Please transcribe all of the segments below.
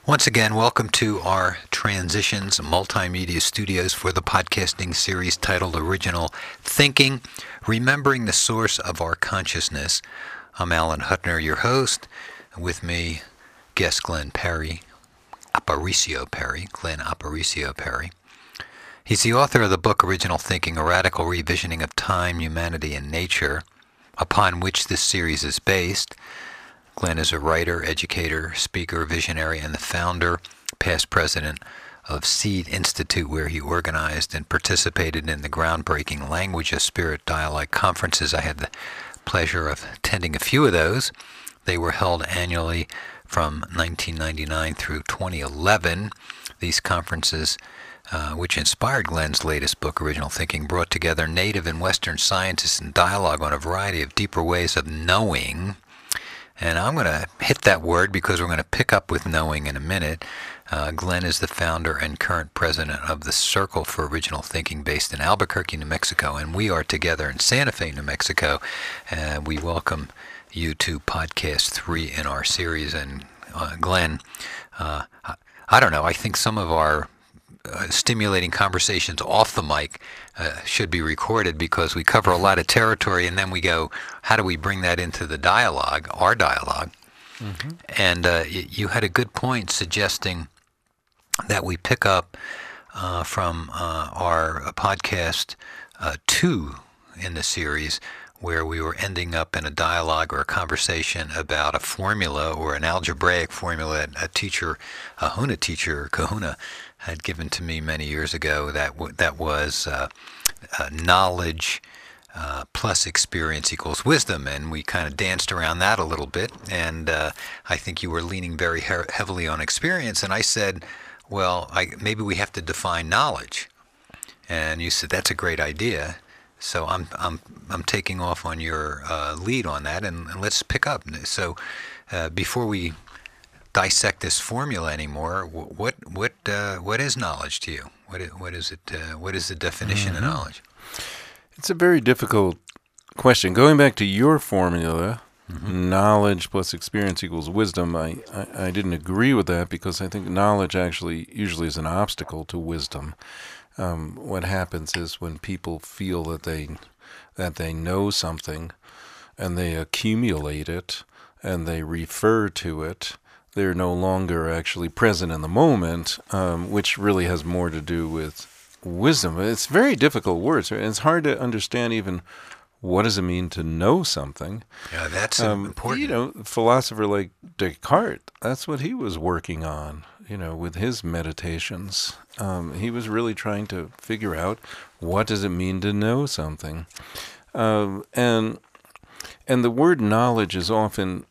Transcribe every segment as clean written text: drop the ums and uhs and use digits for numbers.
Once again, welcome to our Transitions Multimedia Studios for the podcasting series titled Original Thinking, Remembering the Source of Our Consciousness. I'm Alan Huttner, your host. With me, guest Glenn Perry, Glenn Aparicio Perry. He's the author of the book Original Thinking, A Radical Revisioning of Time, Humanity, and Nature, upon which this series is based. Glenn is a writer, educator, speaker, visionary, and the founder, past president of Seed Institute, where he organized and participated in the groundbreaking Language of Spirit Dialogue conferences. I had the pleasure of attending a few of those. They were held annually from 1999 through 2011. These conferences, which inspired Glenn's latest book, Original Thinking, brought together native and Western scientists in dialogue on a variety of deeper ways of knowing. And I'm going to hit that word because we're going to pick up with knowing in a minute. Glenn is the founder and current president of the Circle for Original Thinking based in Albuquerque, New Mexico, and we are together in Santa Fe, New Mexico. And we welcome you to podcast 3 in our series. And Glenn, I don't know, I think some of our stimulating conversations off the mic should be recorded because we cover a lot of territory, and then we go, how do we bring that into the dialogue, our dialogue? Mm-hmm. And you had a good point suggesting that we pick up from our podcast 2 in the series, where we were ending up in a dialogue or a conversation about a formula or an algebraic formula a teacher, a Huna teacher, Kahuna, had given to me many years ago that was knowledge plus experience equals wisdom, and we kind of danced around that a little bit, and I think you were leaning very heavily on experience, and I said, well, maybe we have to define knowledge, and you said that's a great idea. So I'm taking off on your lead on that, and let's pick up. So before we dissect this formula anymore, what is knowledge to you? What is it? What is the definition of knowledge? It's a very difficult question. Going back to your formula, knowledge plus experience equals wisdom, I didn't agree with that because I think knowledge actually usually is an obstacle to wisdom. What happens is when people feel that they know something and they accumulate it and they refer to it, they're no longer actually present in the moment, which really has more to do with wisdom. It's very difficult words. It's hard to understand even what does it mean to know something. Yeah, that's important. You know, a philosopher like Descartes, that's what he was working on, with his meditations. He was really trying to figure out what does it mean to know something. And the word knowledge is often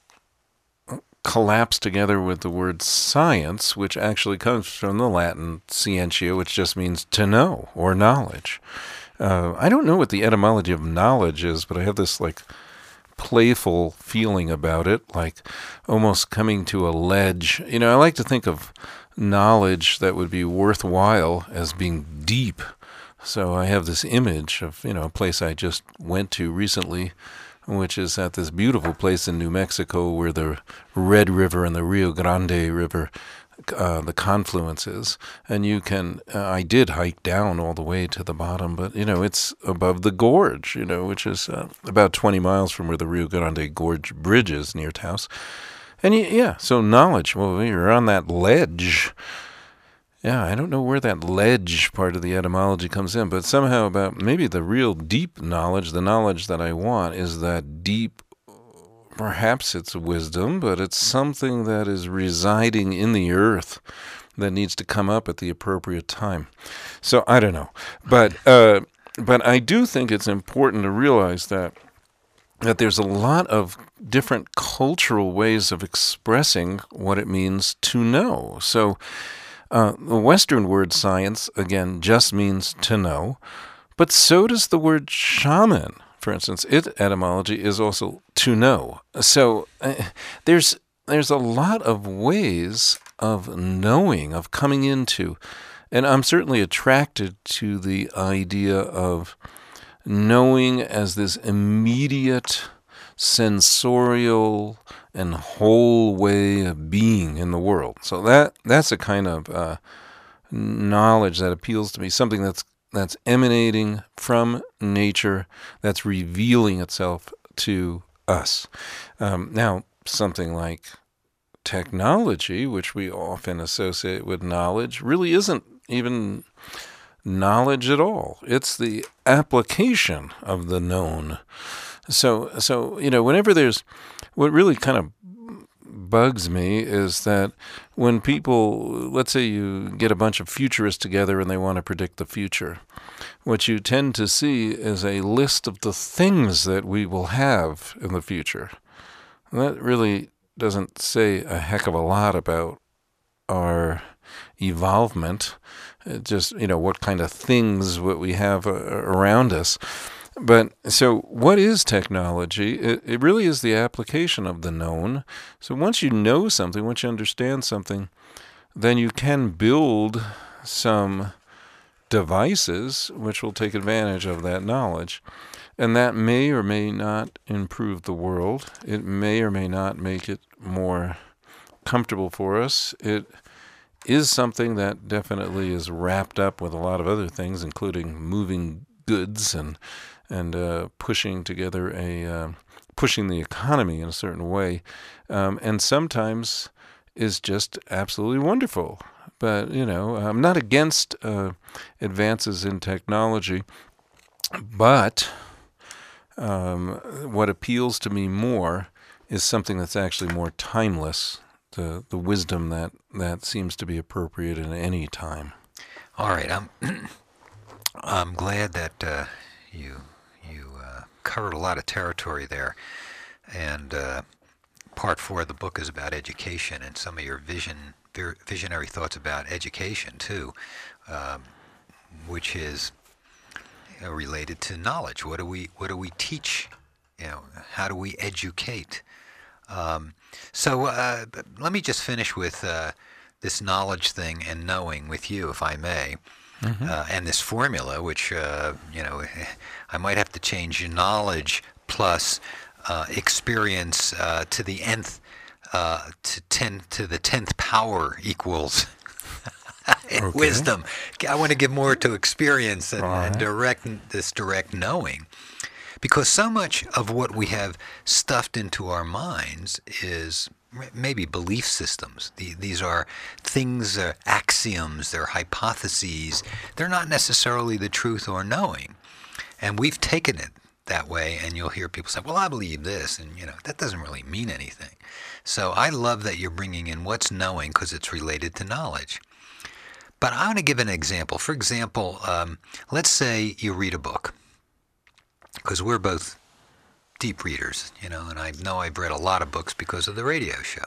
collapsed together with the word science, which actually comes from the Latin scientia, which just means to know or knowledge. I don't know what the etymology of knowledge is, but I have this playful feeling about it, like almost coming to a ledge. I like to think of knowledge that would be worthwhile as being deep. So I have this image of, a place I just went to recently, which is at this beautiful place in New Mexico where the Red River and the Rio Grande River, the confluence is. And you can, I did hike down all the way to the bottom, but, it's above the gorge, which is about 20 miles from where the Rio Grande Gorge Bridge is near Taos. And so knowledge, well, you're on that ledge. Yeah, I don't know where that ledge part of the etymology comes in, but somehow about maybe the real deep knowledge, the knowledge that I want is that deep, perhaps it's wisdom, but it's something that is residing in the earth that needs to come up at the appropriate time. So I don't know. But I do think it's important to realize that there's a lot of different cultural ways of expressing what it means to know. So the Western word science, again, just means to know, but so does the word shaman, for instance. Its etymology is also to know. So there's a lot of ways of knowing, of coming into, and I'm certainly attracted to the idea of knowing as this immediate sensorial and whole way of being in the world. So that's a kind of knowledge that appeals to me, something that's emanating from nature, that's revealing itself to us. Now, something like technology, which we often associate with knowledge, really isn't even knowledge at all. It's the application of the known. So whenever what really kind of bugs me is that when people, let's say you get a bunch of futurists together and they want to predict the future, what you tend to see is a list of the things that we will have in the future. And that really doesn't say a heck of a lot about our evolvement, just, what kind of things what we have around us. But so what is technology? It really is the application of the known. So once you know something, once you understand something, then you can build some devices which will take advantage of that knowledge. And that may or may not improve the world. It may or may not make it more comfortable for us. It is something that definitely is wrapped up with a lot of other things, including moving goods and pushing together pushing the economy in a certain way, and sometimes is just absolutely wonderful. But I'm not against advances in technology, but what appeals to me more is something that's actually more timeless, the wisdom that seems to be appropriate in any time. All right, I'm glad that you covered a lot of territory there, and part 4 of the book is about education and some of your visionary thoughts about education too, which is related to knowledge. What do we teach? How do we educate? So let me just finish with this knowledge thing and knowing with you, if I may. Mm-hmm. And this formula, which I might have to change knowledge plus experience to the nth to the 10th power equals okay. Wisdom. I want to give more to experience and direct knowing, because so much of what we have stuffed into our minds is maybe belief systems. These are things, axioms, they're hypotheses. They're not necessarily the truth or knowing. And we've taken it that way, and you'll hear people say, well, I believe this, and that doesn't really mean anything. So I love that you're bringing in what's knowing, because it's related to knowledge. But I want to give an example. For example, let's say you read a book, because we're both deep readers, and I know I've read a lot of books because of the radio show.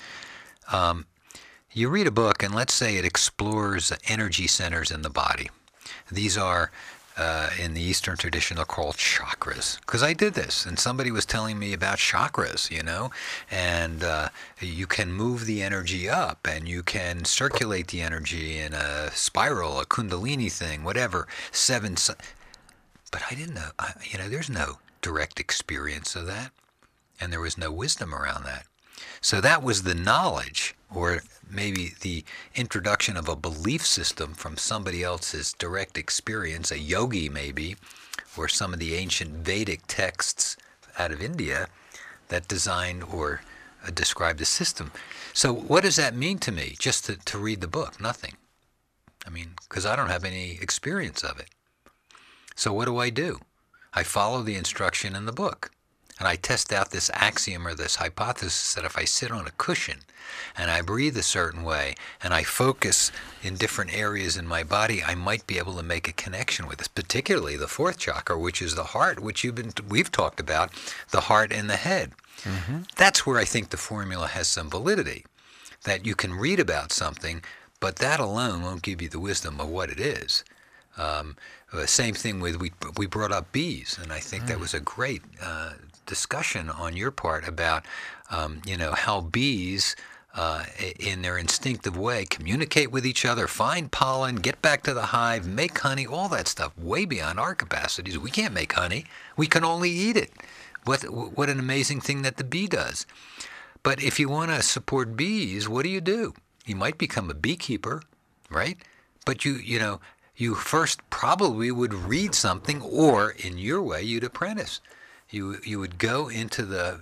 You read a book, and let's say it explores energy centers in the body. These are, in the Eastern tradition, are called chakras. Because I did this, and somebody was telling me about chakras, and you can move the energy up, and you can circulate the energy in a spiral, a kundalini thing, whatever, but I didn't know, there's no direct experience of that, and there was no wisdom around that. So that was the knowledge, or maybe the introduction of a belief system from somebody else's direct experience, a yogi maybe, or some of the ancient Vedic texts out of India that designed or described the system. So what does that mean to me, just to read the book? Nothing. Because I don't have any experience of it. So what do? I follow the instruction in the book, and I test out this axiom or this hypothesis that if I sit on a cushion and I breathe a certain way and I focus in different areas in my body, I might be able to make a connection with this, particularly the 4th chakra, which is the heart, which we've talked about, the heart and the head. Mm-hmm. That's where I think the formula has some validity, that you can read about something, but that alone won't give you the wisdom of what it is. Same thing with, we brought up bees, and I think that was a great discussion on your part about, how bees, in their instinctive way, communicate with each other, find pollen, get back to the hive, make honey, all that stuff way beyond our capacities. We can't make honey. We can only eat it. What an amazing thing that the bee does. But if you want to support bees, what do? You might become a beekeeper, right? But you first probably would read something, or in your way, you'd apprentice. You would go into the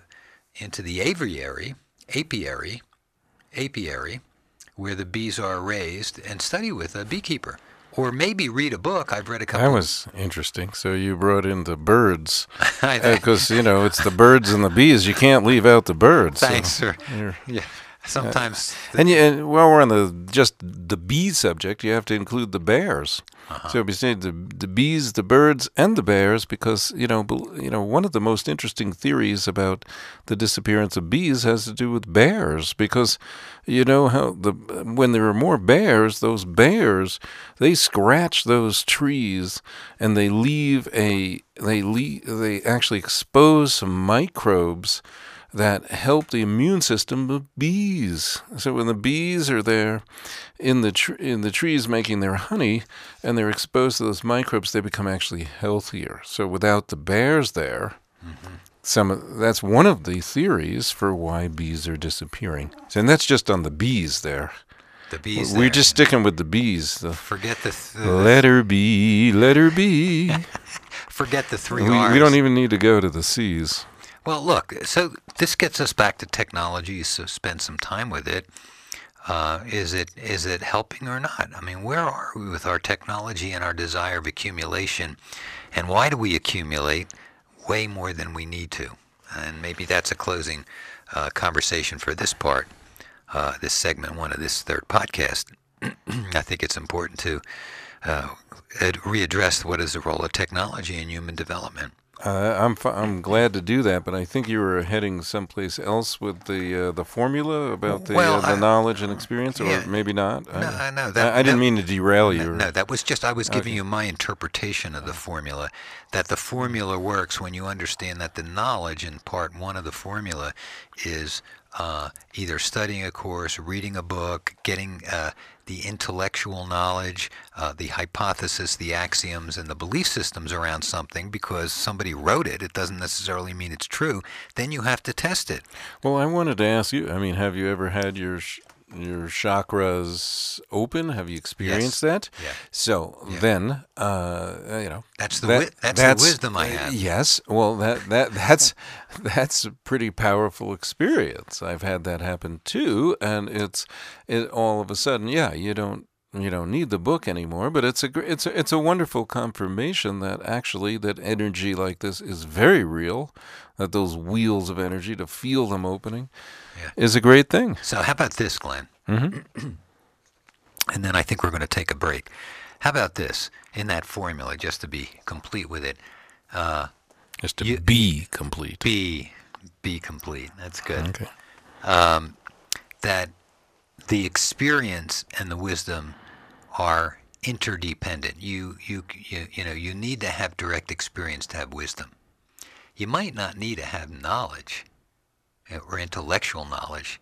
apiary, where the bees are raised, and study with a beekeeper. Or maybe read a book. I've read a couple. That was interesting. So you brought in the birds. Because, it's the birds and the bees. You can't leave out the birds. Thanks, sir. Yeah. Sometimes. And while we're on just the bee subject, you have to include the bears. Uh-huh. So we say the bees, the birds, and the bears, because one of the most interesting theories about the disappearance of bees has to do with bears, because how when there are more bears, those bears, they scratch those trees and they actually expose some microbes that help the immune system of bees. So when the bees are there in the trees making their honey and they're exposed to those microbes, they become actually healthier. So without the bears there, that's one of the theories for why bees are disappearing. And that's just on the bees there. The bees. We're just sticking with the bees. Forget the letter B, letter B. Forget the three R's. We don't even need to go to the C's. Well, look, so this gets us back to technology, so spend some time with it. Is it helping or not? I mean, where are we with our technology and our desire of accumulation? And why do we accumulate way more than we need to? And maybe that's a closing conversation for this part, this segment one of this third podcast. I think it's important to readdress what is the role of technology in human development. I'm glad to do that, but I think you were heading someplace else with the formula about the knowledge and experience, or maybe not. No, I didn't mean to derail you. No, that was just I was giving you my interpretation of the formula. That the formula works when you understand that the knowledge in part one of the formula is either studying a course, reading a book, getting the intellectual knowledge, the hypothesis, the axioms, and the belief systems around something because somebody wrote it. It doesn't necessarily mean it's true. Then you have to test it. Well, I wanted to ask you, have you ever had your chakras open? Have you experienced that? Yeah. So then, that's the wisdom I have. Yes. Well, that's a pretty powerful experience. I've had that happen too, and it all of a sudden, you don't need the book anymore. But it's a wonderful confirmation that actually that energy like this is very real. That those wheels of energy, to feel them opening, is a great thing. So how about this, Glenn? Mm-hmm. And then I think we're going to take a break. How about this? In that formula, just to be complete with it. Just to be complete. Be complete. That's good. Okay. That the experience and the wisdom are interdependent. You need to have direct experience to have wisdom. You might not need to have knowledge or intellectual knowledge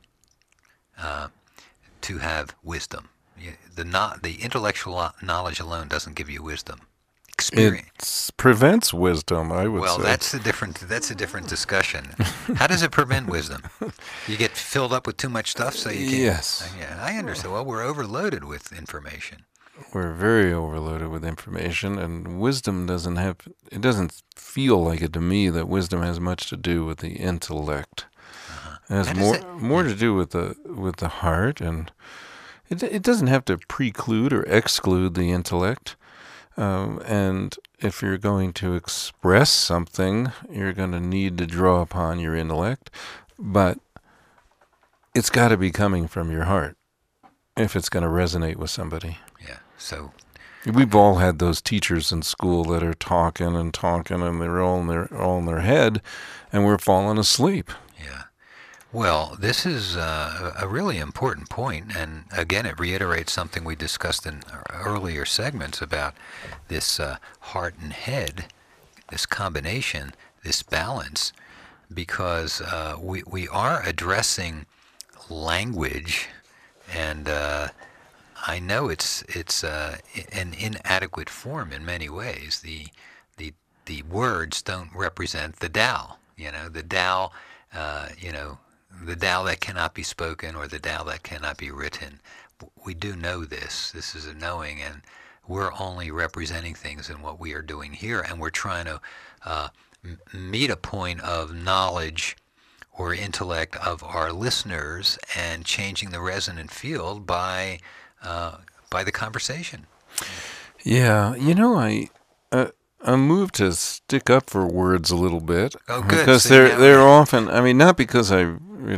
to have wisdom. The intellectual knowledge alone doesn't give you wisdom. Experience prevents wisdom, I would say. Well, that's a different discussion. How does it prevent wisdom? You get filled up with too much stuff, so you can't. Yes. Yeah, I understand. Well, we're overloaded with information. We're very overloaded with information, and wisdom it doesn't feel like it to me that wisdom has much to do with the intellect. It has more to do with the heart, and it doesn't have to preclude or exclude the intellect. And if you're going to express something, you're going to need to draw upon your intellect, but it's got to be coming from your heart if it's going to resonate with somebody. Yeah. So we've all had those teachers in school that are talking, and they're all in their head, and we're falling asleep. Yeah. Well, this is a really important point, and again, it reiterates something we discussed in earlier segments about this heart and head, this combination, this balance, because we are addressing language, and I know it's an inadequate form in many ways. The words don't represent the Tao. The Tao, the Tao that cannot be spoken or the Tao that cannot be written. We do know this. This is a knowing, and we're only representing things in what we are doing here, and we're trying to meet a point of knowledge or intellect of our listeners and changing the resonant field by the conversation. Yeah, I'm moved to stick up for words a little bit. Oh, good. Because they're often, not because I,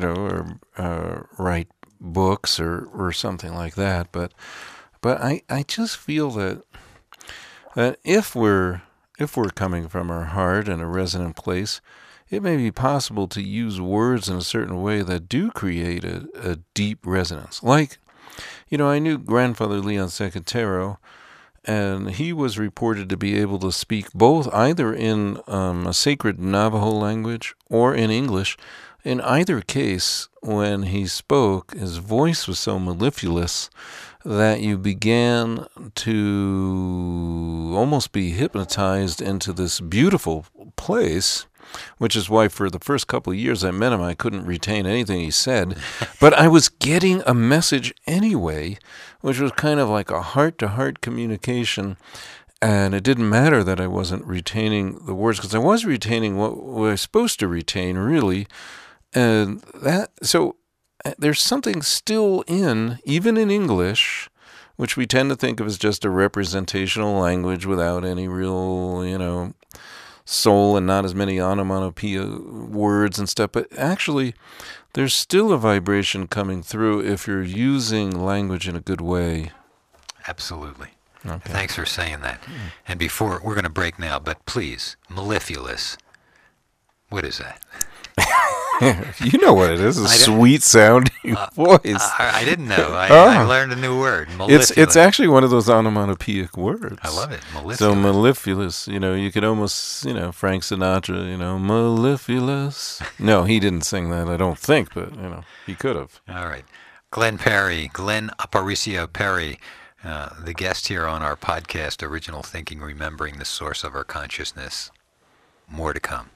write books or something like that, but I just feel that if we're coming from our heart in a resonant place, it may be possible to use words in a certain way that do create a deep resonance. Like, I knew Grandfather Leon Secatero, and he was reported to be able to speak both either in a sacred Navajo language or in English. In either case, when he spoke, his voice was so mellifluous that you began to almost be hypnotized into this beautiful place, which is why for the first couple of years I met him, I couldn't retain anything he said. But I was getting a message anyway, which was kind of like a heart-to-heart communication. And it didn't matter that I wasn't retaining the words, because I was retaining what I was supposed to retain, really. And so there's something still even in English, which we tend to think of as just a representational language without any real, soul and not as many onomatopoeia words and stuff. But actually, there's still a vibration coming through if you're using language in a good way. Absolutely. Okay. Thanks for saying that. And before, we're going to break now, but please, mellifluous. What is that? You know what it is, a sweet-sounding voice. I didn't know. I learned a new word, mellifluous. It's actually one of those onomatopoeic words. I love it, mellifluous. So mellifluous, you could almost, Frank Sinatra, mellifluous. No, he didn't sing that, I don't think, but, he could have. All right. Glenn Aparicio Perry, the guest here on our podcast, Original Thinking, Remembering the Source of Our Consciousness. More to come.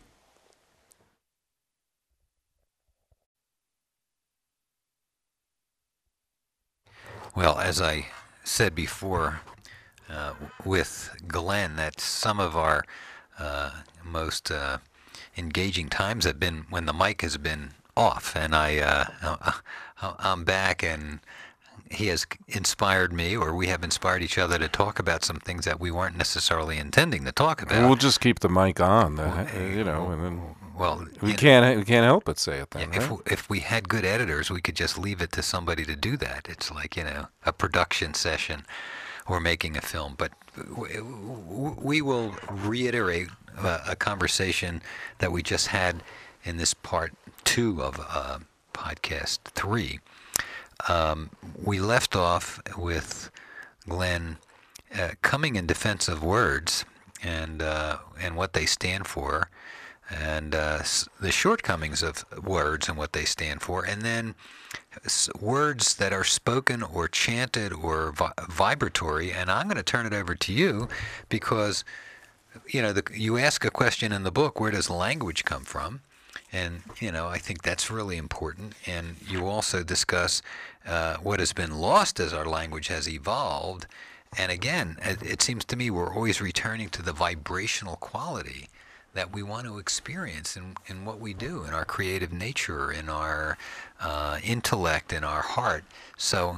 Well, as I said before, with Glenn, that some of our most engaging times have been when the mic has been off, and I'm back, and he has inspired me, or we have inspired each other to talk about some things that we weren't necessarily intending to talk about. We'll just keep the mic on, and then. Well, we can't help but say it then. Yeah, right? if we had good editors, we could just leave it to somebody to do that. It's like a production session or making a film. But we will reiterate a conversation that we just had in this part 2 of podcast 3. We left off with Glenn coming in defense of words and what they stand for, and the shortcomings of words and what they stand for, and then words that are spoken or chanted or vibratory. And I'm going to turn it over to you because, you ask a question in the book, where does language come from? And, I think that's really important. And you also discuss what has been lost as our language has evolved. And again, it seems to me we're always returning to the vibrational quality that we want to experience in what we do, in our creative nature, in our intellect, in our heart. So,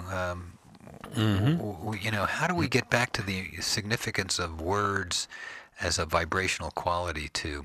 how do we get back to the significance of words as a vibrational quality to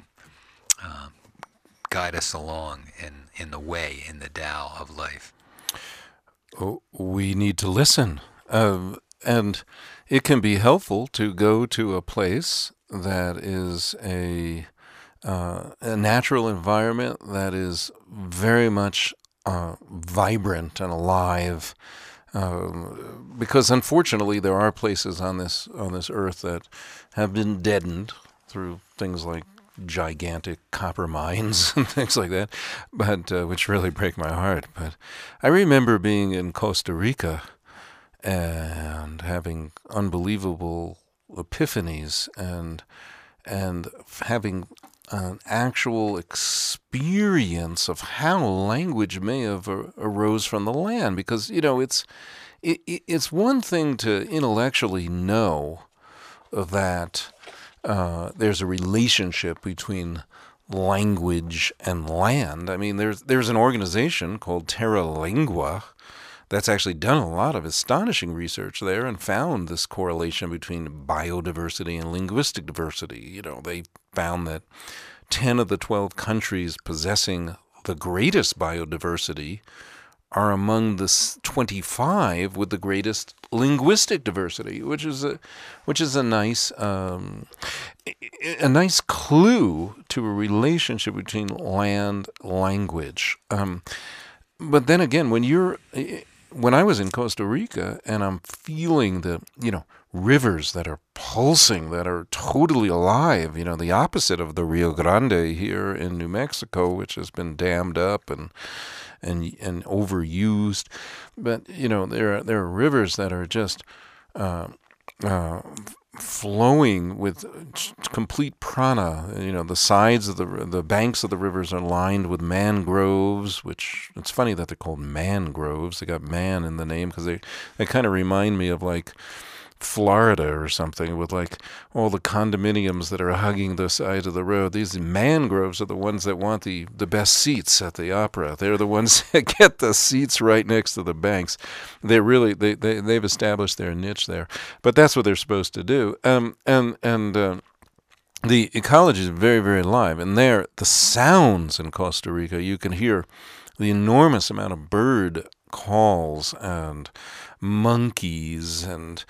guide us along in the way, in the Tao of life? Oh, we need to listen. And it can be helpful to go to a place that is a natural environment that is very much vibrant and alive, because unfortunately there are places on this earth that have been deadened through things like gigantic copper mines and things like that, but which really break my heart. But I remember being in Costa Rica and having unbelievable epiphanies and having an actual experience of how language may have arose from the land, because it's one thing to intellectually know that there's a relationship between language and land. I mean, there's an organization called Terra Lingua that's actually done a lot of astonishing research there and found this correlation between biodiversity and linguistic diversity. They found that 10 of the 12 countries possessing the greatest biodiversity are among the 25 with the greatest linguistic diversity, which is a nice clue to a relationship between land language. But then again, when I was in Costa Rica and I'm feeling the rivers that are pulsing, that are totally alive, the opposite of the Rio Grande here in New Mexico, which has been dammed up and overused. But there are rivers that are just flowing with complete prana. The sides of the banks of the rivers are lined with mangroves, which it's funny that they're called mangroves. They got man in the name because they kind of remind me of like Florida or something, with like all the condominiums that are hugging the side of the road. These mangroves are the ones that want the best seats at the opera. They're the ones that get the seats right next to the banks. They've established their niche there, but that's what they're supposed to do. The ecology is very, very alive, and there the sounds in Costa Rica, you can hear the enormous amount of bird calls and monkeys and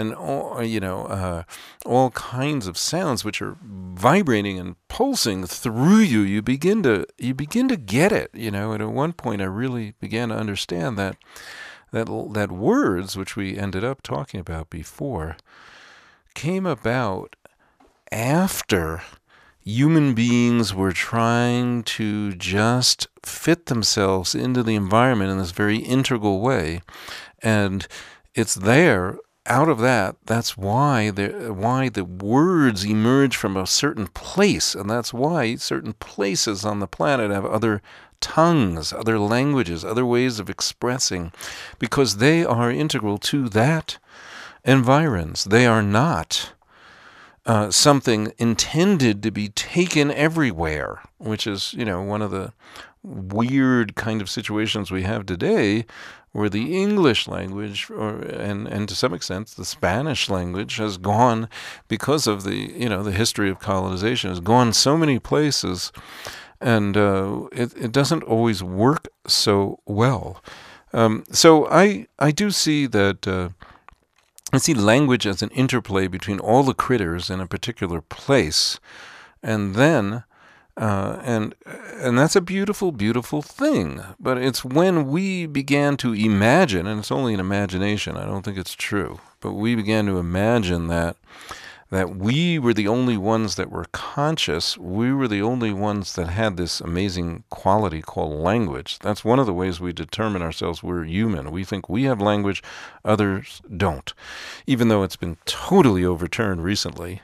all kinds of sounds which are vibrating and pulsing through you. You begin to get it. And at one point I really began to understand that words, which we ended up talking about before, came about after human beings were trying to just fit themselves into the environment in this very integral way. And it's there, out of that, that's why the words emerge from a certain place, and that's why certain places on the planet have other tongues, other languages, other ways of expressing, because they are integral to that environs. They are not something intended to be taken everywhere, which is, one of the weird kind of situations we have today, where the English language, and to some extent the Spanish language, has gone, because of the history of colonization, has gone so many places, and it doesn't always work so well. So I do see that. I see language as an interplay between all the critters in a particular place, and then, and that's a beautiful, beautiful thing. But it's when we began to imagine, and it's only an imagination, I don't think it's true, but we began to imagine that we were the only ones that were conscious. We were the only ones that had this amazing quality called language. That's one of the ways we determine ourselves we're human. We think we have language, others don't. Even though it's been totally overturned recently.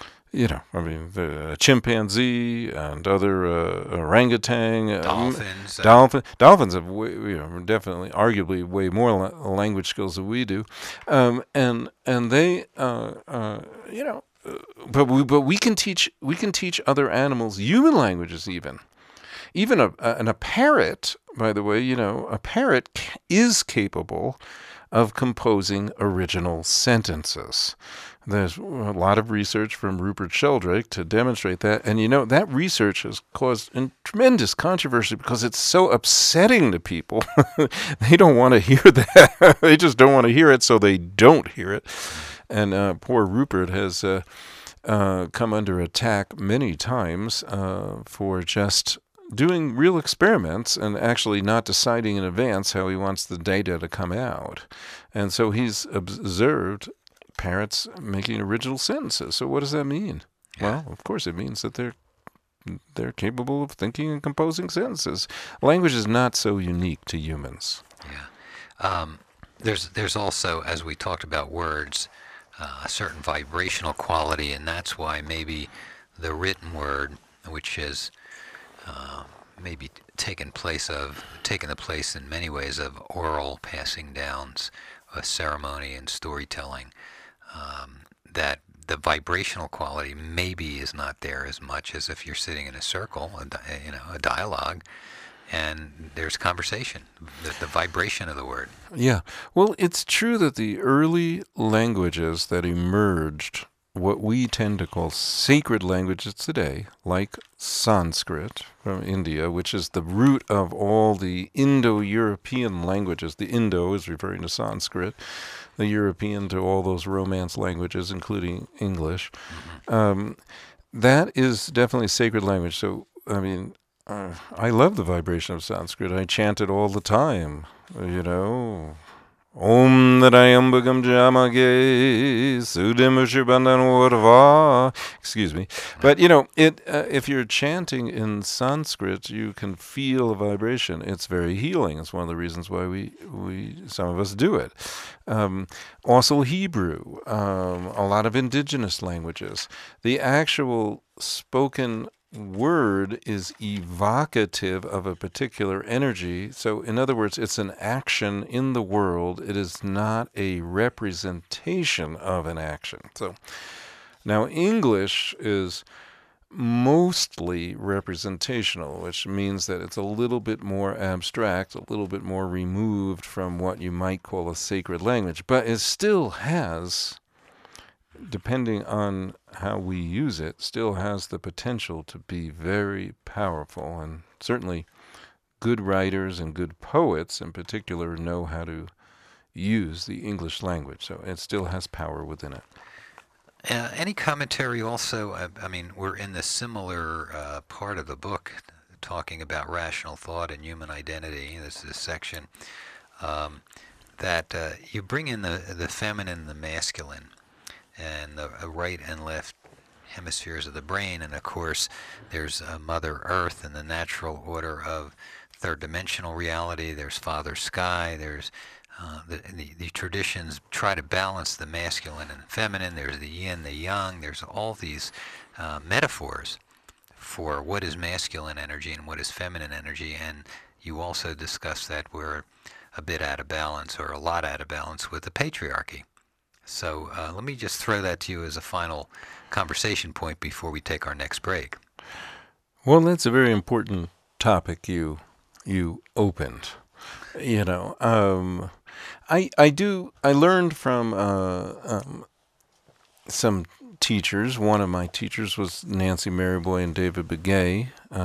The chimpanzee and other orangutan, dolphins have definitely, arguably, way more language skills than we do, and they, but we can teach other animals human languages even a parrot. By the way, a parrot is capable of composing original sentences. There's a lot of research from Rupert Sheldrake to demonstrate that. And that research has caused tremendous controversy because it's so upsetting to people. They don't want to hear that. They just don't want to hear it, so they don't hear it. And poor Rupert has come under attack many times for just doing real experiments and actually not deciding in advance how he wants the data to come out. And so he's observed parrots making original sentences. So what does that mean? Yeah. Well, of course it means that they're capable of thinking and composing sentences. Language is not so unique to humans. Yeah. There's also, as we talked about words, a certain vibrational quality, and that's why maybe the written word which has maybe taken the place in many ways of oral passing downs, ceremony and storytelling, that the vibrational quality maybe is not there as much as if you're sitting in a circle, a dialogue, and there's conversation, the vibration of the word. Yeah. Well, it's true that the early languages that emerged, what we tend to call sacred languages today, like Sanskrit from India, which is the root of all the Indo-European languages. The Indo is referring to Sanskrit, the European to all those Romance languages, including English. That is definitely sacred language. So, I mean, I love the vibration of Sanskrit. I chant it all the time, Om Narayambagam Jamage Sudhimushibandhanurva. Excuse me. But, if you're chanting in Sanskrit, you can feel a vibration. It's very healing. It's one of the reasons why some of us do it. Also Hebrew, a lot of indigenous languages. The actual spoken word is evocative of a particular energy. So, in other words, it's an action in the world. It is not a representation of an action. So, now English is mostly representational, which means that it's a little bit more abstract, a little bit more removed from what you might call a sacred language. But it still has, depending on how we use it, still has the potential to be very powerful. And certainly good writers and good poets in particular know how to use the English language. So it still has power within it. Any commentary also, I mean, we're in the similar part of the book talking about rational thought and human identity. This is a section that you bring in the feminine and the masculine, and the right and left hemispheres of the brain. And of course, there's Mother Earth and the natural order of third dimensional reality. There's Father Sky. There's the traditions try to balance the masculine and feminine. There's the yin, the yang. There's all these metaphors for what is masculine energy and what is feminine energy. And you also discuss that we're a bit out of balance, or a lot out of balance, with the patriarchy. So let me just throw that to you as a final conversation point before we take our next break. Well, that's a very important topic you opened. I learned from some teachers. One of my teachers was Nancy Maryboy and David Begay.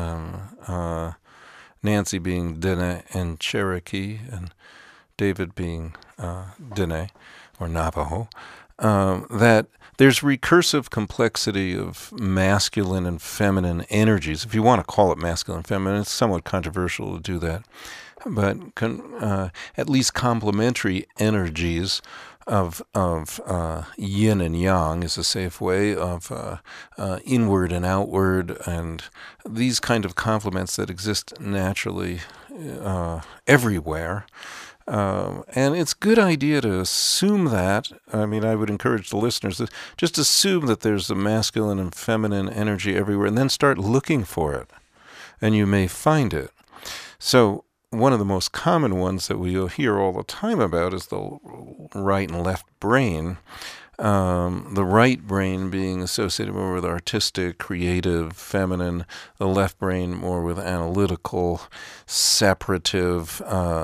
Nancy being Dene and Cherokee, and David being Dene or Navajo. That there's recursive complexity of masculine and feminine energies. If you want to call it masculine and feminine, it's somewhat controversial to do that. But at least complementary energies of yin and yang is a safe way of inward and outward, and these kind of complements that exist naturally everywhere. And it's a good idea to assume that. I mean, I would encourage the listeners to just assume that there's a masculine and feminine energy everywhere, and then start looking for it, and you may find it. So one of the most common ones that we'll hear all the time about is the right and left brain. The right brain being associated more with artistic, creative, feminine. The left brain more with analytical, separative,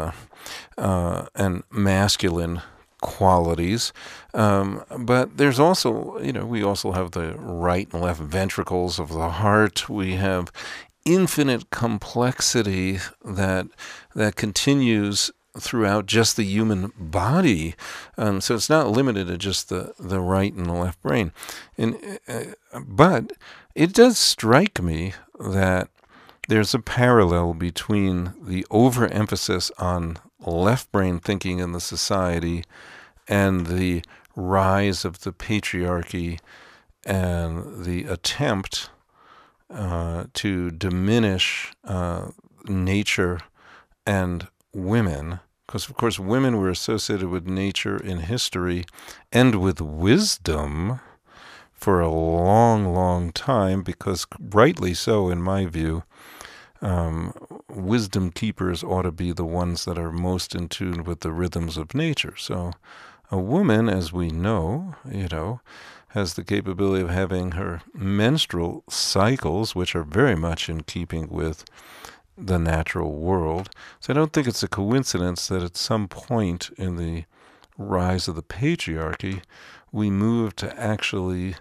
and masculine qualities. But there's also, we also have the right and left ventricles of the heart. We have infinite complexity that continues throughout just the human body. So it's not limited to just the right and the left brain. But it does strike me that there's a parallel between the overemphasis on left brain thinking in the society and the rise of the patriarchy and the attempt to diminish nature and women, because of course women were associated with nature in history and with wisdom for a long, long time, because rightly so, in my view, wisdom keepers ought to be the ones that are most in tune with the rhythms of nature. So a woman, as we know, has the capability of having her menstrual cycles, which are very much in keeping with the natural world. So I don't think it's a coincidence that at some point in the rise of the patriarchy, we moved to actually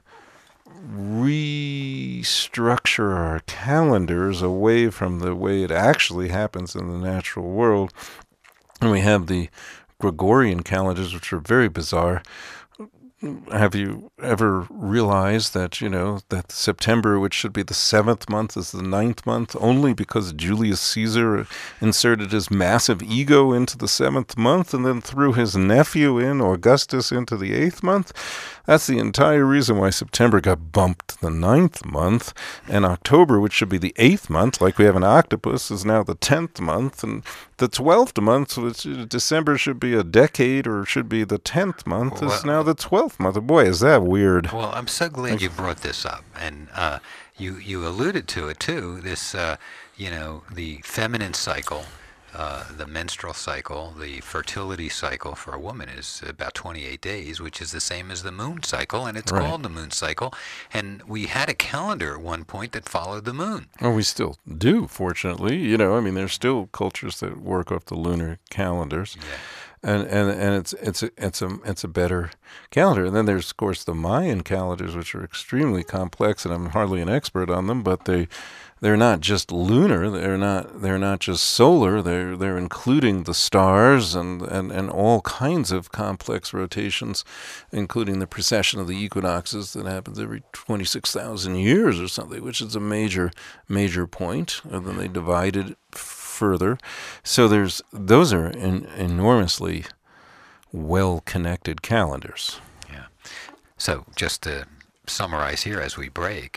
restructure our calendars away from the way it actually happens in the natural world. And we have the Gregorian calendars, which are very bizarre. Have you ever realized that, that September, which should be the 7th month, is the 9th month, only because Julius Caesar inserted his massive ego into the 7th month and then threw his nephew Augustus, into the 8th month? That's the entire reason why September got bumped to the 9th month, and October, which should be the 8th month, like we have an octopus, is now the 10th month, and the 12th month, which December should be a decade or should be the 10th month, is now the 12th month. Boy, is that weird. Well, I'm so glad you brought this up, and you alluded to it too. This, the feminine cycle, the menstrual cycle, the fertility cycle for a woman is about 28 days, which is the same as the moon cycle, and it's called the moon cycle. And we had a calendar at one point that followed the moon. Well, we still do, fortunately. There's still cultures that work off the lunar calendars. Yeah. And it's a better calendar. And then there's, of course, the Mayan calendars, which are extremely complex, and I'm hardly an expert on them, but they're not just lunar, they're not just solar, they're including the stars and all kinds of complex rotations, including the precession of the equinoxes that happens every 26,000 years or something, which is a major point. And then they divided further. So those are enormously well-connected calendars. Yeah. So just to summarize here as we break,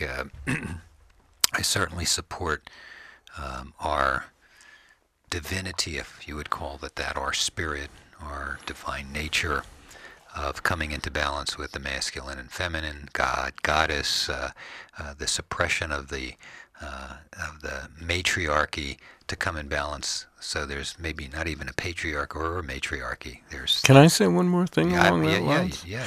I certainly support our divinity, if you would call it that, our spirit, our divine nature of coming into balance with the masculine and feminine, God, goddess, the suppression of the matriarchy to come in balance. So there's maybe not even a patriarch or a matriarchy. Can I say one more thing along that lines? Yeah.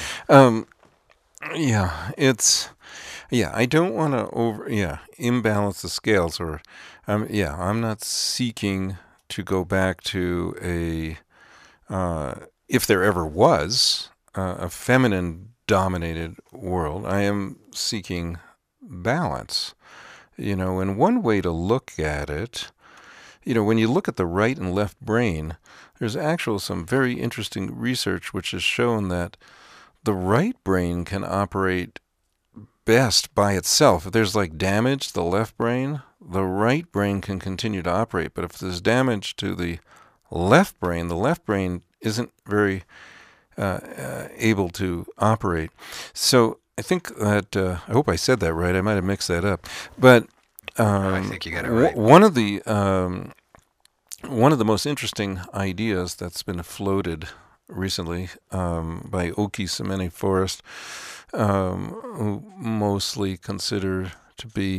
I don't want to imbalance the scales, or I'm not seeking to go back to if there ever was a feminine dominated world. I am seeking balance. And one way to look at it, when you look at the right and left brain, there's actually some very interesting research which has shown that the right brain can operate best by itself. If there's damage to the left brain, the right brain can continue to operate. But if there's damage to the left brain isn't very able to operate. So I think that, I hope I said that right. I might have mixed that up. But I think you got it right. One of the most interesting ideas that's been floated recently by Oki Semene Forrest, who mostly consider to be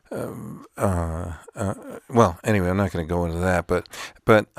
anyway, I'm not going to go into that, but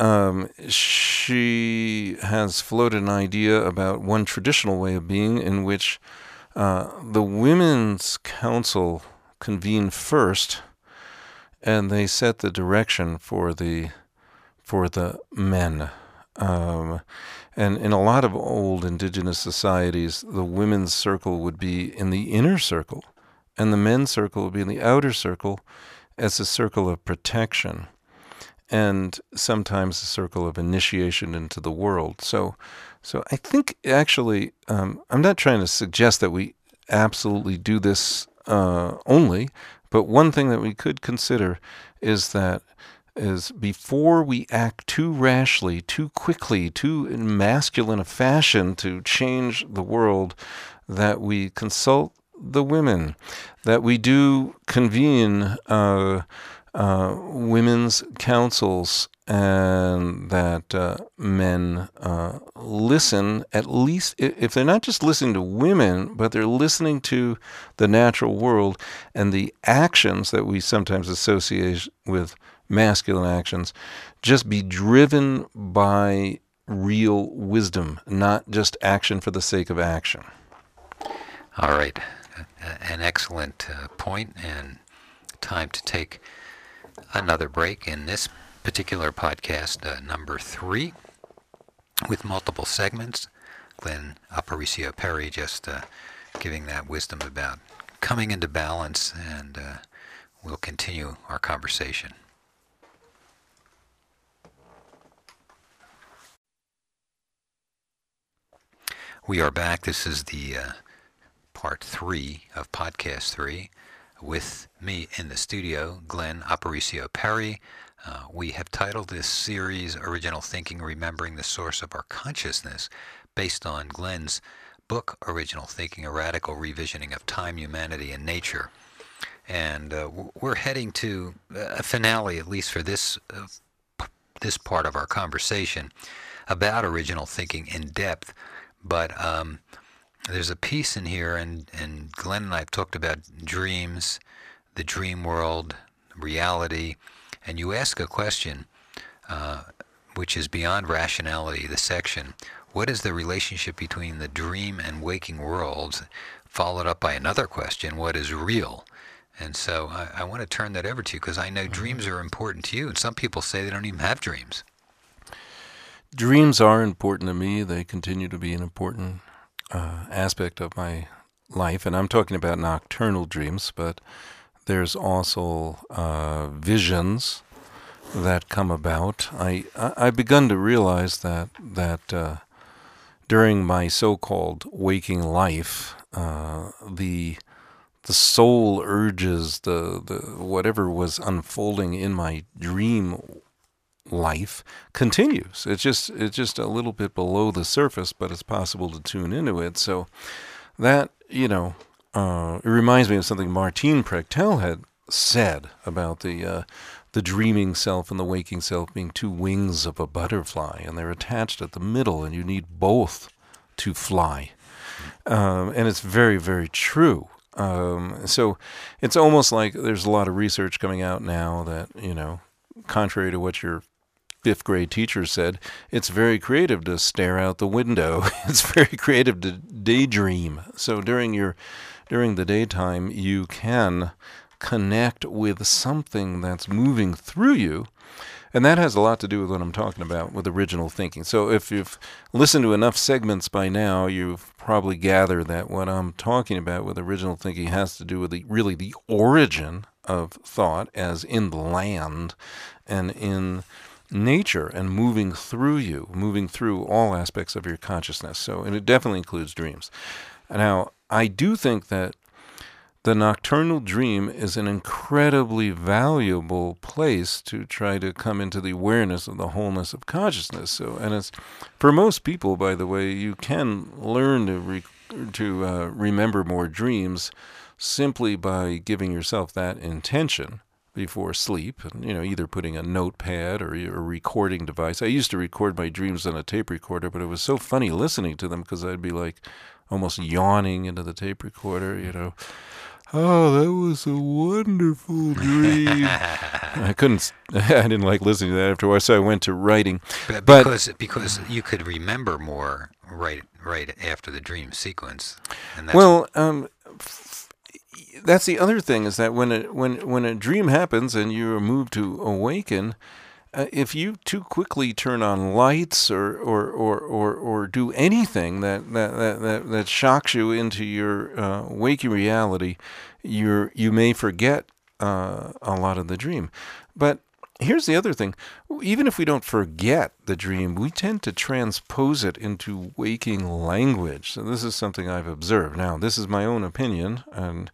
she has floated an idea about one traditional way of being in which the Women's Council convene first, and they set the direction for the men. And in a lot of old indigenous societies, the women's circle would be in the inner circle, and the men's circle would be in the outer circle as a circle of protection, and sometimes a circle of initiation into the world. So I think actually, I'm not trying to suggest that we absolutely do this only, but one thing that we could consider is before we act too rashly, too quickly, too in masculine a fashion to change the world, that we consult the women, that we do convene women's councils, and that men listen, at least if they're not just listening to women, but they're listening to the natural world and the actions that we sometimes associate with masculine actions, just be driven by real wisdom, not just action for the sake of action. All right. An excellent point, and time to take another break in this particular podcast, number 3, with multiple segments. Glenn Aparicio Perry just giving that wisdom about coming into balance, and we'll continue our conversation. We are back. This is the part 3 of podcast 3. With me in the studio, Glenn Aparicio Perry. We have titled this series Original Thinking, Remembering the Source of Our Consciousness, based on Glenn's book Original Thinking, A Radical Revisioning of Time, Humanity, and Nature. And we're heading to a finale, at least for this part of our conversation, about original thinking in depth. But there's a piece in here, and Glenn and I have talked about dreams, the dream world, reality, and you ask a question which is beyond rationality, the section, what is the relationship between the dream and waking worlds, followed up by another question, what is real? And so I want to turn that over to you, because I know dreams are important to you, and some people say they don't even have dreams. Dreams are important to me. They continue to be an important aspect of my life, and I'm talking about nocturnal dreams, but there's also visions that come about. I've begun to realize that during my so-called waking life, the soul urges, the whatever was unfolding in my dream life continues. It's just a little bit below the surface, but it's possible to tune into it. So that, it reminds me of something Martine Prechtel had said about the dreaming self and the waking self being two wings of a butterfly, and they're attached at the middle, and you need both to fly. And it's very, very true. So it's almost like there's a lot of research coming out now that, contrary to what your 5th grade teacher said, it's very creative to stare out the window. It's very creative to daydream. So during the daytime, you can connect with something that's moving through you. And that has a lot to do with what I'm talking about with original thinking. So if you've listened to enough segments by now, you've probably gathered that what I'm talking about with original thinking has to do with the origin of thought, as in the land and in nature, and moving through all aspects of your consciousness. So, and it definitely includes dreams. Now, I do think that the nocturnal dream is an incredibly valuable place to try to come into the awareness of the wholeness of consciousness. So, and it's for most people, by the way, you can learn to remember more dreams simply by giving yourself that intention before sleep, and either putting a notepad or a recording device. I used to record my dreams on a tape recorder, but it was so funny listening to them because I'd be like almost yawning into the tape recorder, Oh, that was a wonderful dream. I didn't like listening to that afterwards, so I went to writing. Because you could remember more right after the dream sequence. And that's that's the other thing, is that when a dream happens and you are moved to awaken, if you too quickly turn on lights or do anything that shocks you into your waking reality, you may forget a lot of the dream. But here's the other thing. Even if we don't forget the dream, we tend to transpose it into waking language. So this is something I've observed. Now, this is my own opinion, and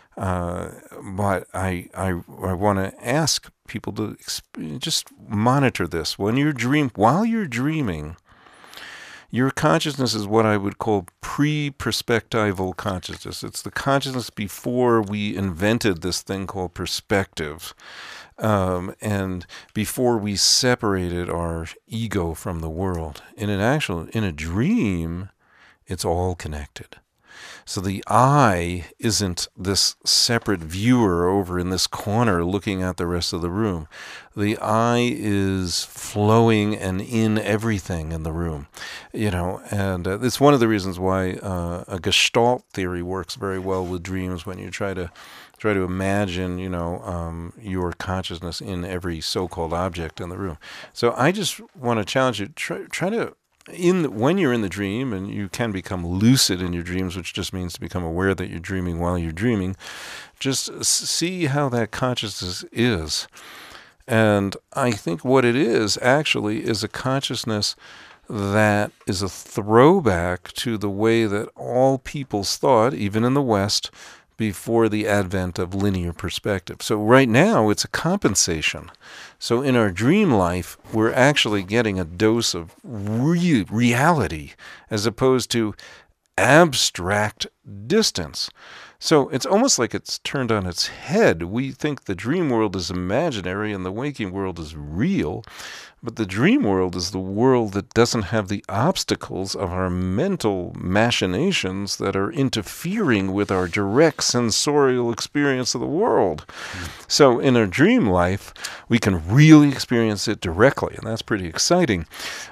but I want to ask people to just monitor this. While you're dreaming, your consciousness is what I would call pre-perspectival consciousness. It's the consciousness before we invented this thing called perspective. and before we separated our ego from the world. In a dream, it's all connected. So the I isn't this separate viewer over in this corner looking at the rest of the room. The I is flowing and in everything in the room, and it's one of the reasons why a Gestalt theory works very well with dreams when you try to imagine, your consciousness in every so-called object in the room. So I just want to challenge you, try to, when you're in the dream, and you can become lucid in your dreams, which just means to become aware that you're dreaming while you're dreaming, just see how that consciousness is. And I think what it is actually is a consciousness that is a throwback to the way that all peoples thought, even in the West, before the advent of linear perspective. So right now, it's a compensation. So in our dream life, we're actually getting a dose of reality as opposed to abstract distance. So it's almost like it's turned on its head. We think the dream world is imaginary and the waking world is real, but the dream world is the world that doesn't have the obstacles of our mental machinations that are interfering with our direct sensorial experience of the world. So in our dream life, we can really experience it directly, and that's pretty exciting.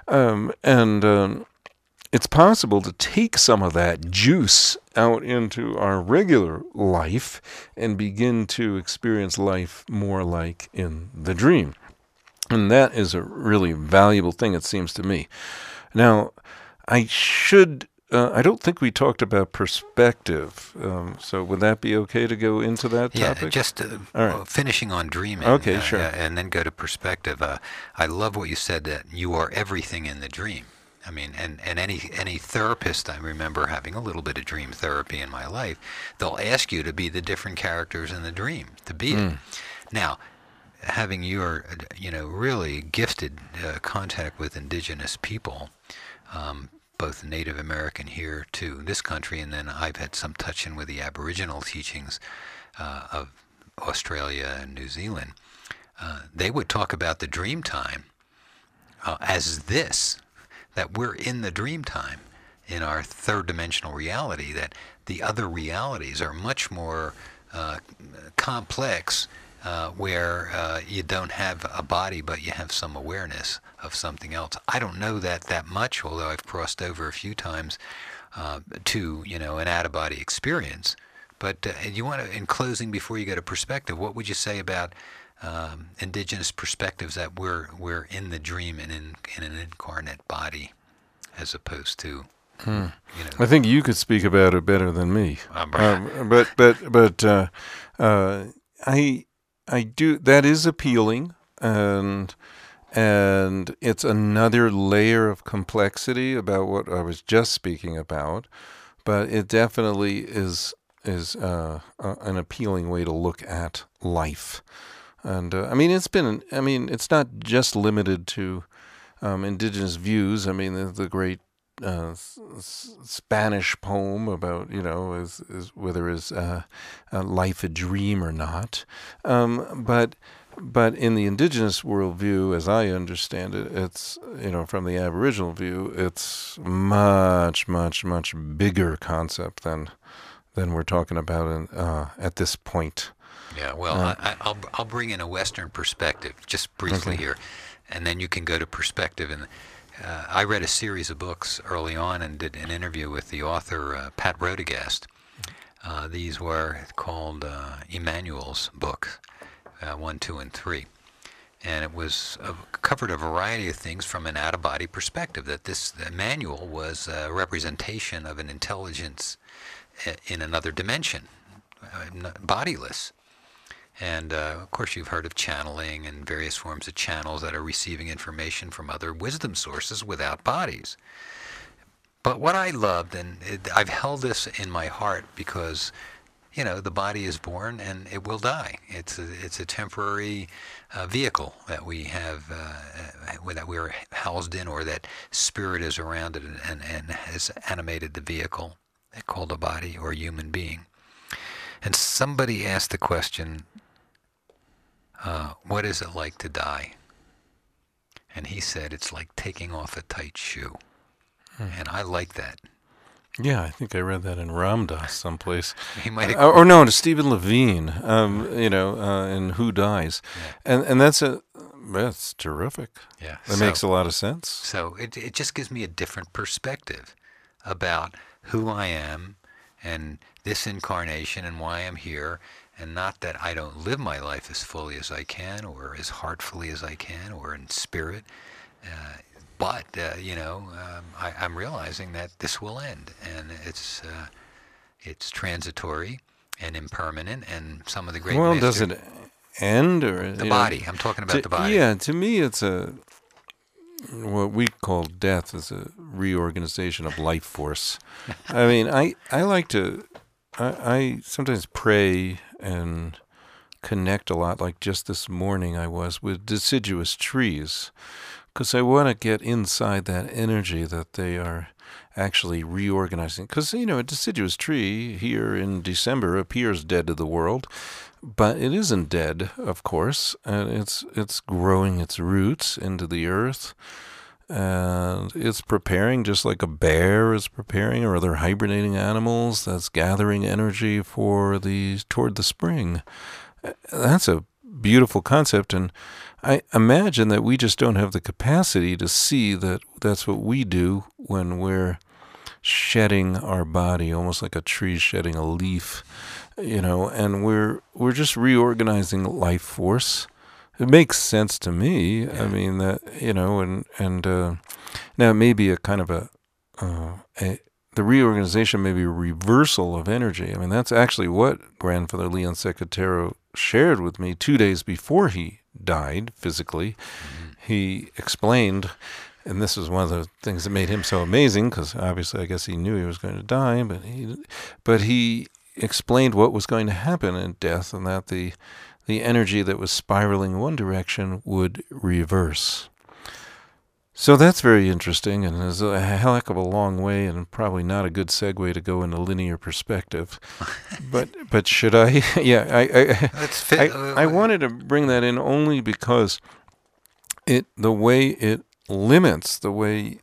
It's possible to take some of that juice out into our regular life and begin to experience life more like in the dream. And that is a really valuable thing, it seems to me. Now, I don't think we talked about perspective. So would that be okay to go into that topic? Yeah, just finishing on dreaming. Okay, sure. And then go to perspective. I love what you said, that you are everything in the dream. I mean, and any therapist, I remember having a little bit of dream therapy in my life, they'll ask you to be the different characters in the dream, to be it. Now, having your, really gifted contact with indigenous people, both Native American here to this country, and then I've had some touch-in with the Aboriginal teachings of Australia and New Zealand, they would talk about the dream time as this, that we're in the dream time, in our third dimensional reality, that the other realities are much more complex, where you don't have a body, but you have some awareness of something else. I don't know that much, although I've crossed over a few times to, an out-of-body experience. But you want to, in closing, before you go to perspective, what would you say about indigenous perspectives, that we're in the dream and in an incarnate body, as opposed to, I think you could speak about it better than me. I do. That is appealing, and it's another layer of complexity about what I was just speaking about. But it definitely is an appealing way to look at life. And it's not just limited to indigenous views. I mean, the great Spanish poem about, is whether is life a dream or not. But in the indigenous worldview, as I understand it, it's, from the Aboriginal view, it's much, much, much bigger concept than we're talking about at this point. Yeah, well, I'll bring in a Western perspective just briefly here, and then you can go to perspective. And I read a series of books early on and did an interview with the author, Pat Rodegast. These were called Emmanuel's books, 1, 2, and 3. And it was covered a variety of things from an out-of-body perspective, that this Emmanuel was a representation of an intelligence in another dimension, bodiless. And, of course, you've heard of channeling and various forms of channels that are receiving information from other wisdom sources without bodies. But what I loved, and I've held this in my heart, because, the body is born and it will die. It's a temporary vehicle that we have, that we're housed in, or that spirit is around it and has animated the vehicle called a body or human being. And somebody asked the question, what is it like to die? And he said, it's like taking off a tight shoe. And I like that. Yeah, I think I read that in Ram Dass someplace. He might have, or no, to Stephen Levine, in Who Dies. Yeah. And that's terrific. Yeah. That makes a lot of sense. So it just gives me a different perspective about who I am and this incarnation and why I'm here, and not that I don't live my life as fully as I can or as heartfully as I can or in spirit, but I'm realizing that this will end, and it's transitory and impermanent, and some of the great does it end, or the body? I'm talking about the body. Yeah, to me, it's what we call death is a reorganization of life force. I mean, I like to, I sometimes pray and connect a lot, like just this morning I was with deciduous trees, because I want to get inside that energy that they are actually reorganizing. Because, a deciduous tree here in December appears dead to the world, but it isn't dead, of course, and it's growing its roots into the earth, and it's preparing just like a bear is preparing, or other hibernating animals that's gathering energy toward the spring. That's a beautiful concept, and I imagine that we just don't have the capacity to see that that's what we do when we're shedding our body, almost like a tree shedding a leaf, and we're just reorganizing life force. It makes sense to me. Yeah. I mean that, now it may be a kind of the reorganization may be a reversal of energy. I mean, that's actually what Grandfather Leon Secatero shared with me 2 days before he died physically. Mm-hmm. He explained, and this was one of the things that made him so amazing, because obviously I guess he knew he was going to die, but he explained what was going to happen in death, and that the energy that was spiraling in one direction would reverse. So that's very interesting, and is a heck of a long way, and probably not a good segue to go into linear perspective. But should I? Yeah, I wanted to bring that in only because the way it limits the way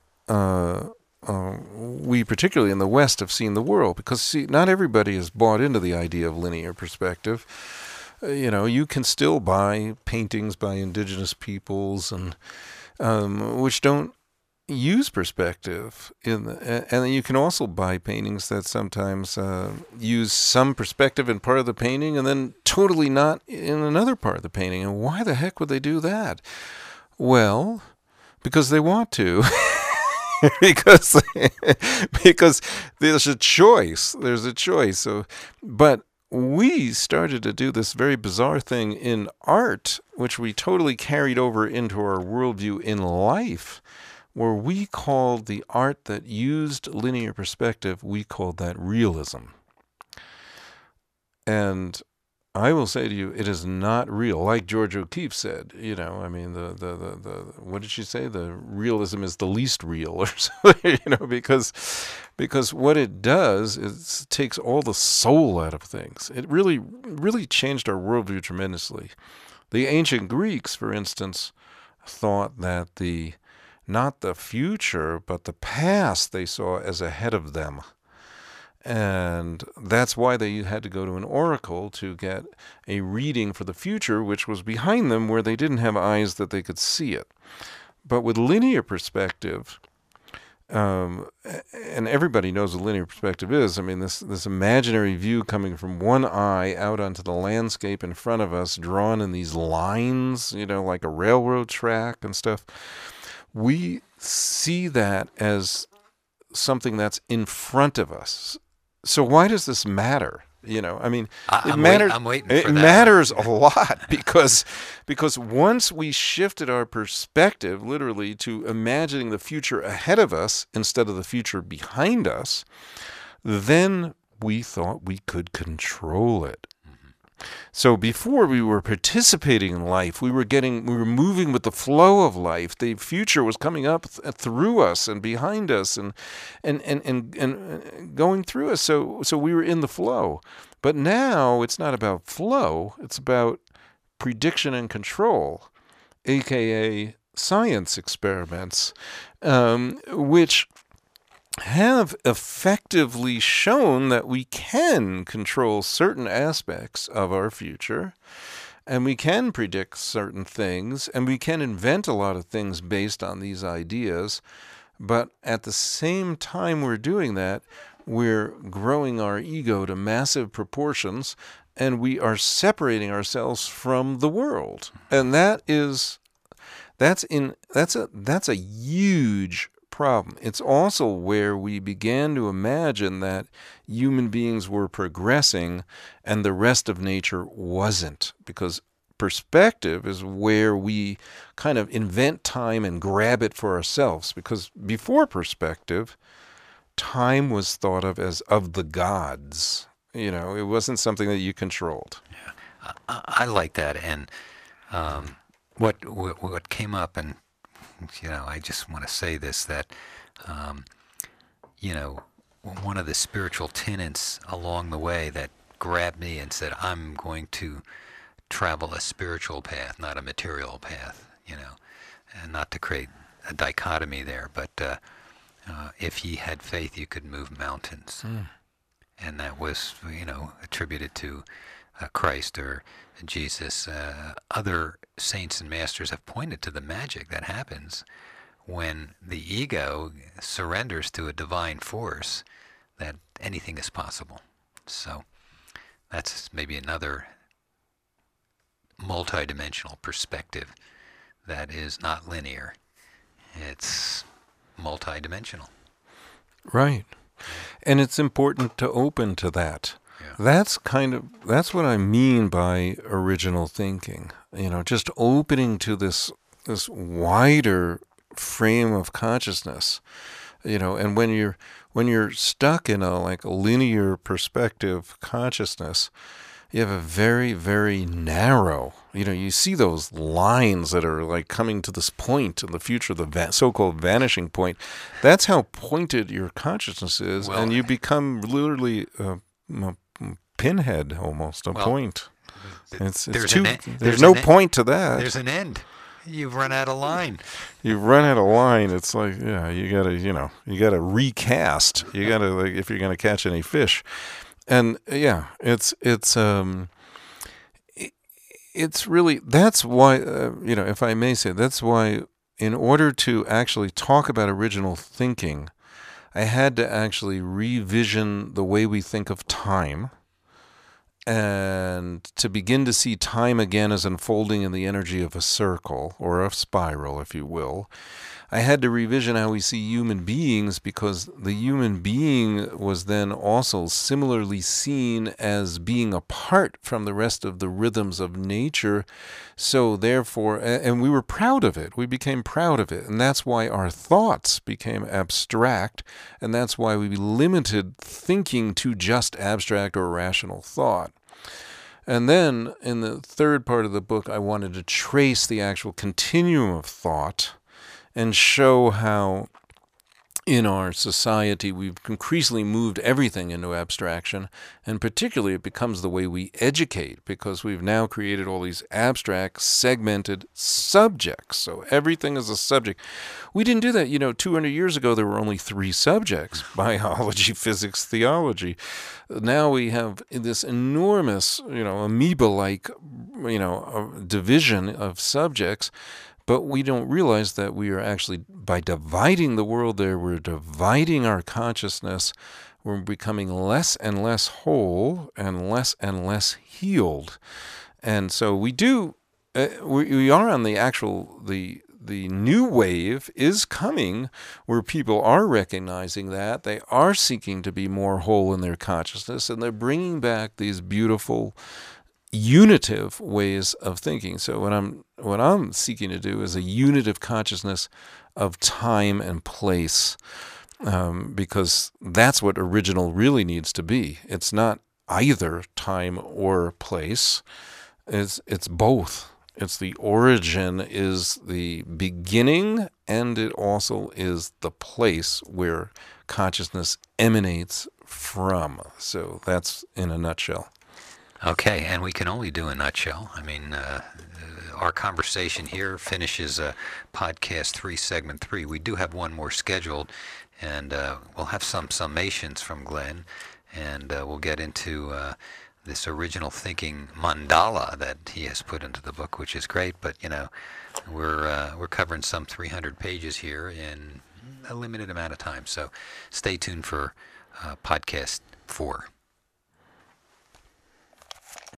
we, particularly in the West, have seen the world. Because see, not everybody has bought into the idea of linear perspective. You can still buy paintings by indigenous peoples and which don't use perspective and you can also buy paintings that sometimes use some perspective in part of the painting and then totally not in another part of the painting. And why the heck would they do that? Well, because they want to. because there's a choice. So, but we started to do this very bizarre thing in art, which we totally carried over into our worldview in life, where we called the art that used linear perspective, we called that realism. And I will say to you, it is not real. Like George O'Keeffe said, I mean, the what did she say? The realism is the least real, or something, because what it does is it takes all the soul out of things. It really, really changed our worldview tremendously. The ancient Greeks, for instance, thought that not the future, but the past they saw as ahead of them. And that's why they had to go to an oracle to get a reading for the future, which was behind them, where they didn't have eyes that they could see it. But with linear perspective, and everybody knows what linear perspective is. I mean, this imaginary view coming from one eye out onto the landscape in front of us, drawn in these lines, like a railroad track and stuff. We see that as something that's in front of us. So why does this matter? I mean, it matters. I'm waiting for that. It matters a lot because once we shifted our perspective, literally, to imagining the future ahead of us instead of the future behind us, then we thought we could control it. So before we were participating in life, we were moving with the flow of life. The future was coming up through us and behind us and going through us. So we were in the flow. But now it's not about flow. It's about prediction and control, aka science experiments, which have effectively shown that we can control certain aspects of our future, and we can predict certain things, and we can invent a lot of things based on these ideas. But at the same time we're doing that, we're growing our ego to massive proportions, and we are separating ourselves from the world. And that's a huge problem. It's also where we began to imagine that human beings were progressing and the rest of nature wasn't, because perspective is where we kind of invent time and grab it for ourselves, because before perspective, time was thought of as of the gods. It wasn't something that you controlled. Yeah, I like that. And what came up, and I just want to say this, that one of the spiritual tenets along the way that grabbed me and said, I'm going to travel a spiritual path, not a material path, and not to create a dichotomy there, but if ye had faith, you could move mountains. And that was, attributed to Christ or Jesus. Other saints and masters have pointed to the magic that happens when the ego surrenders to a divine force, that anything is possible. So that's maybe another multidimensional perspective that is not linear. It's multidimensional. Right. And it's important to open to that. Yeah. That's what I mean by original thinking. Just opening to this wider frame of consciousness. And when you're stuck in a linear perspective consciousness, you have a very, very narrow, you see those lines that are coming to this point in the future, the so-called vanishing point. That's how pointed your consciousness is, and you become literally a pinhead, almost, point. There's no point to that. There's an end. You've run out of line. You've run out of line. It's you gotta recast. You gotta, if you're gonna catch any fish. And it's really, that's why, if I may say, that's why in order to actually talk about original thinking, I had to actually revision the way we think of time, and to begin to see time again as unfolding in the energy of a circle, or a spiral, if you will. I had to revision how we see human beings, because the human being was then also similarly seen as being apart from the rest of the rhythms of nature. So therefore, and we were proud of it. We became proud of it. And that's why our thoughts became abstract. And that's why we limited thinking to just abstract or rational thought. And then in the third part of the book, I wanted to trace the actual continuum of thought and show how in our society we've increasingly moved everything into abstraction, and particularly it becomes the way we educate, because we've now created all these abstract, segmented subjects. So everything is a subject. We didn't do that. 200 years ago, there were only 3 subjects: biology, physics, theology. Now we have this enormous, amoeba-like, division of subjects. But we don't realize that we are actually, by dividing the world there, we're dividing our consciousness. We're becoming less and less whole and less healed. And so we are on the new wave is coming, where people are recognizing that. They are seeking to be more whole in their consciousness, and they're bringing back these beautiful unitive ways of thinking. So what I'm seeking to do is a unitive consciousness of time and place, because that's what original really needs to be. It's not either time or place. It's both. It's the origin is the beginning, and it also is the place where consciousness emanates from. So that's in a nutshell. Okay, and we can only do a nutshell. I mean, our conversation here finishes podcast 3, segment 3. We do have one more scheduled, and we'll have some summations from Glenn, and we'll get into this original thinking mandala that he has put into the book, which is great. But we're covering some 300 pages here in a limited amount of time. So stay tuned for podcast 4.